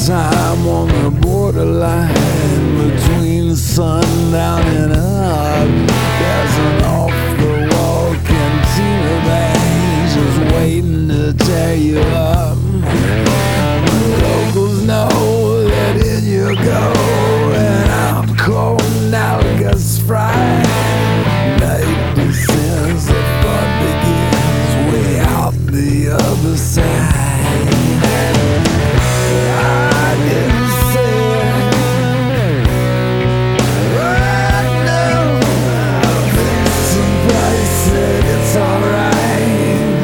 time on the borderline between sundown and up. There's an off-the-wall cantina band just waiting to tear you up. Locals know that in you go, and I'm cold analogous fried. Night descends, the fun begins way out the other side. I didn't say it, I know. Somebody said it's alright.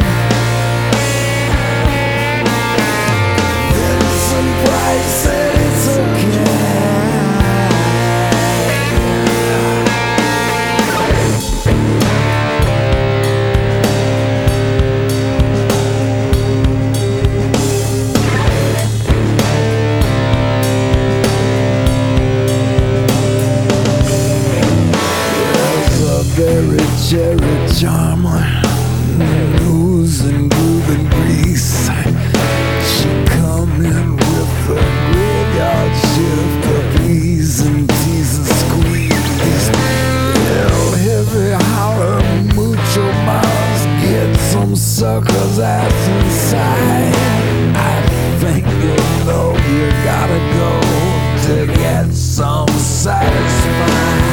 Somebody said it's okay. Very cherry charmer, news and groove and grease. She come in with a graveyard shift of please and tease and squeeze. Hell heavy holler, mucho miles, get some sucker's ass inside. I think you know you gotta go to get some satisfied.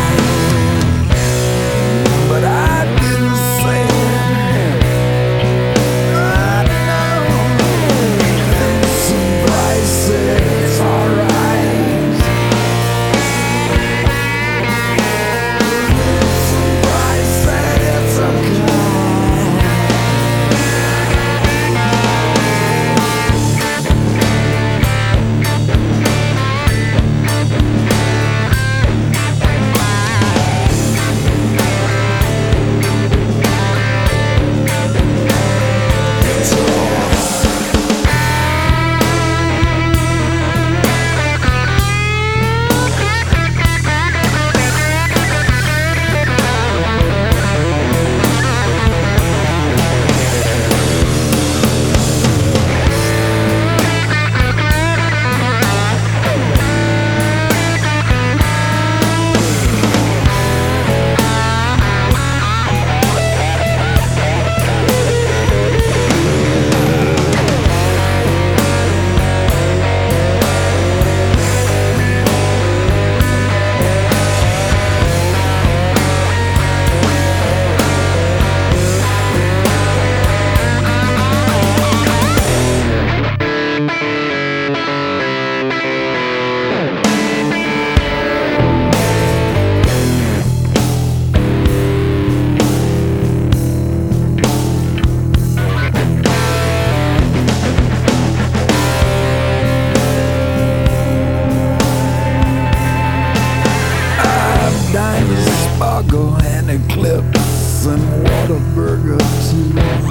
But I didn't say it. I know. Somebody said it's alright. Somebody said it's okay. Spargo and Eclipse and Whataburger too.